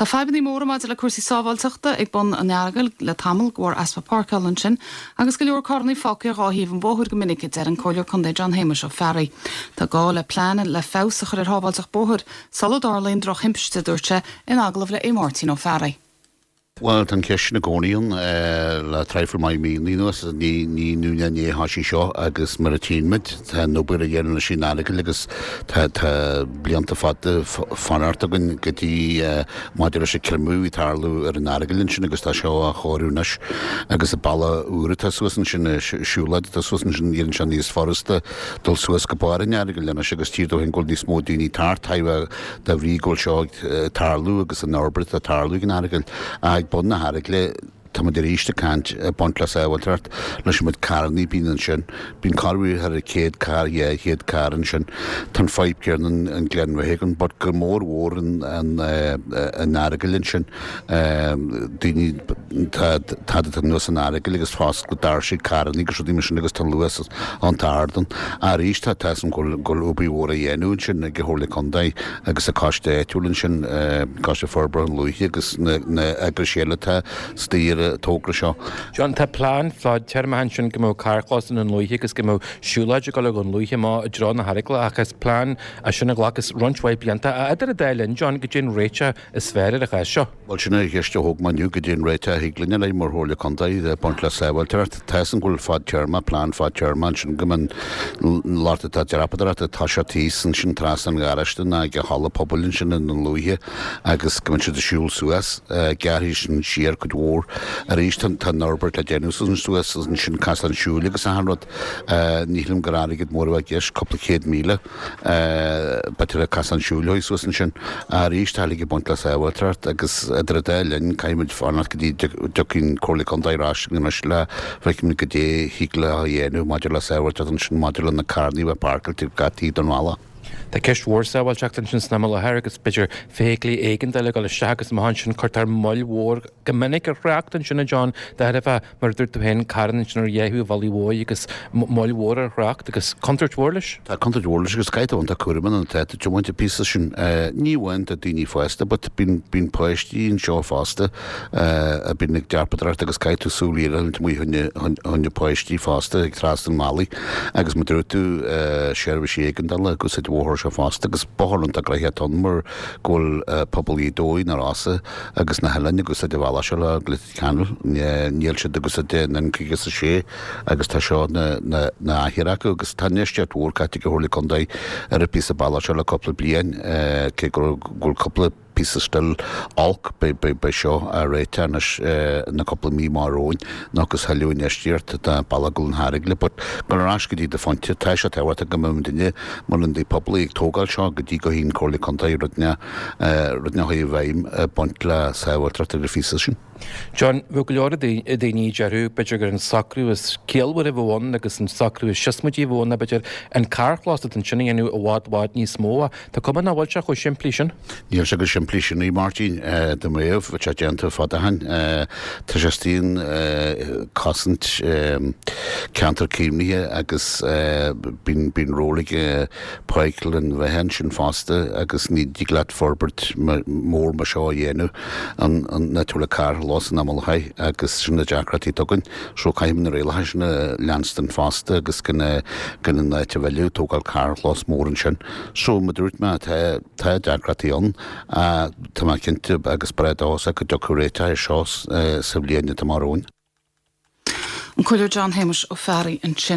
Tá febanní mórmaid le cuasí sábhailteachta ag bun an neargal le tamil gur Aspa Park an sin, agus go leor carnaí fáci ráhíh an bóthir go minic ar an choileor chun John Hamish ó Ferry. Tá gá le plána le fásach ar hábhailteach bóthir Saladarlainn droch himpiste dúirte in aglah le Martin ó Ferry. Well, tan ceisina gcónaíon le treifir mai mílí nuas ní núna ní hasí seo agus mar a tíimid tá nóbar a dhéanana sí nálacha agus tá blianta fada fanart agan go dtí maidir sé cemú í tarlú ar an nálagalinn sin agus tá seo a chóirúnas agus a balla úra tá suasan sin siúlaid tá suasan sin dhéann se níos forasta dul suas go báir nálagalinn agus tíad ó hen ggóil níos mó daoine tart taimhe de bhrígóil seo tarlú agus an ábrit a tarlú an nálagal bon na harigli tamad ríiste cant pontla sáhiltart leis mud carnaí bían sin bín carú ar a céad car héad caran sin tan feib cearnan an glenmhegan bud go mór mhór an náragalinn sin daoine tá nuas an náragal agus fás go dar sí carnaí gus dtí sin agus tan luas an tardan a ríiste tá san gol ubaí mhór a dhéanún sin go thóla condaid agus a cáiste éitiúlann sin cáiste forbra an luithe agus na agriséalata stír tógra seo. John, tá plán fláid tearmahan sin go mó carchlasan an luithe agus go mó siúlaide go le an luithe má a drán na harigla achas plán a sinna ghlachas runchwaid blianta a idir a dailinn John go dtíon réite is sféir a cha seo. Well, sinna gheiste thugmanniu go dtíon réite a higlíine le mar thóla condaid pontla sáhiltart tesan gúil fád tearma plán fád tearman sin go man láta tá dearapadar a tá se tíos sin tras an gáiste na go hála poblin sin an luithe agus go man si a siúl suas gearhí sin siar go dmhór a rís tan Norbert le déanú san suas an sin cas an siúla agus a hanrod nílim goráigid mór bheith geis coppla 100 míle betir a cas an siúla suas an sin a rís tálaigh buntla sáhiltart agus idir a dailinn caiimiid fánach go dtí docinn cóla condairás na le bheicimid go dé hígla a dhéanú maidir le sáhiltart an sin maidir le na carnaí bheith parcail tí gatí don mála. Tá ceist mhór sábhailteachtain sin sna le agus beidir féclaí éigean deile go le seagus máhan sin chuirtar moll mhór go minic a reachtain sinna John de bheith mar dúirt hen caran sin ar dhéthú bhí agus moll mhór a reacht agus contract mhórlis? Tá contract mhórlis agus caiitehaint a cuairman an teite teointe pí sin níhaint a daoine fásta, but bín poistíí seo fásta a bin ag dearpadracht agus caiitú súlíile an mú hunne poistíí fásta ag trás an málaí agus mu dúirtú séirbh éigean dal agus bhór se fásta agus bálann a greithe tanmar ggóil pobl í dóin ar ása agus na heile agus a bhla se le glití canal níl se agus a déan chugus a sé agus tá seo na áhireacha agus tá neiste úr caiite go thula condaid ar a pí a balla se le coppla blian cé gur coppla písa still alc be seo a réite na coppla mí máróin agus heúin eistíart a ballagúil an harigla, but go arás go dtí de fonte tá se tehhairta go mumdaine mar an dí pobla ag tógáil seo go dtí go hín cóla contaid rudne chuí bhaim bunt le sáhiltart ar físa sin. John, bhfuil go leor a daoine dearú beidir gur an sacrú is céalhar a bhhain agus an sacrú is sismutí bhna beidir an carchlásta an sinna dhéanú a bhád níos mó tá cuman na bhailte chu siimplí sin? Níl se go siimplí sin í Martin de méomh te déanta fadahan tá sé stíon cosint ceantar cíimnithe agus bín rólaigh poiceil an bheithen sin fásta agus ní díglaat forbert mór mar seo a dhéanú an natúla car los an amolhaid agus sinna deacratí tugann seo caiimna réalthe sinna leanstan fásta agus gana naite bheilú tógáil car los mór an sin. Seo ma dúirt me tá deacratíón a tá má cinnte agus bredása go docuréite seo sa bbliana tamáróin. An choileor John Hamish ó Ferry an sin